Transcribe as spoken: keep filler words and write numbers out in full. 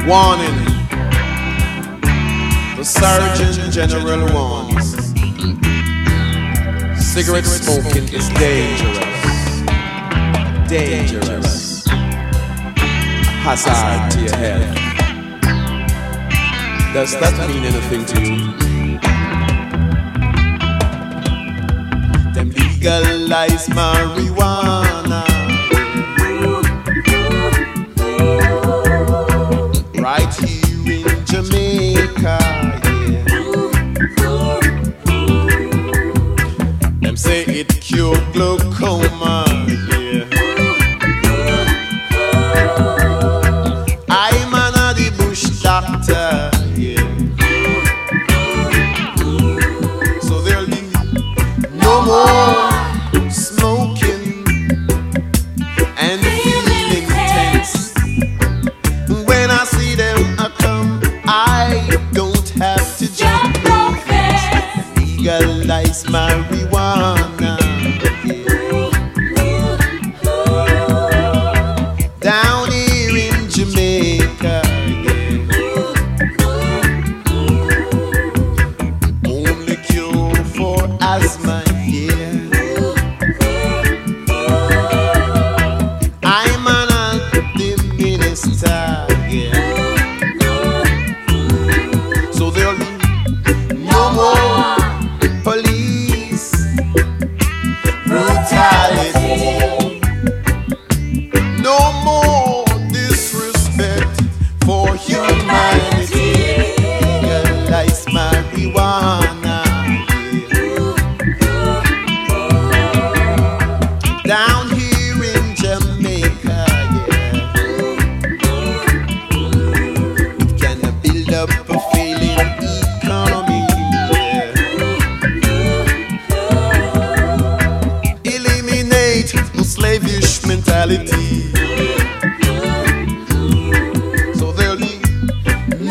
Warning. The Surgeon General warns. Cigarette smoking is dangerous. Dangerous. Hazard to your health. Does that mean anything to you? Them legalize marijuana right here in Jamaica, yeah. Them say it cure glaucoma, yeah. I'm an the bush doctor, yeah. So there'll be no more smoking and feeling tense. When I see them I come, I don't have to jump no fence. Legalize marijuana, yeah. Down here in Jamaica, yeah. Only cure for asthma, yeah. I'm an anti-minister, yeah. So there'll be no more police brutality, no more disrespect for humanity. Legalize marijuana, yeah. Down here in Jamaica, yeah. It can build up a failing economy, yeah. Eliminate the slavish mentality,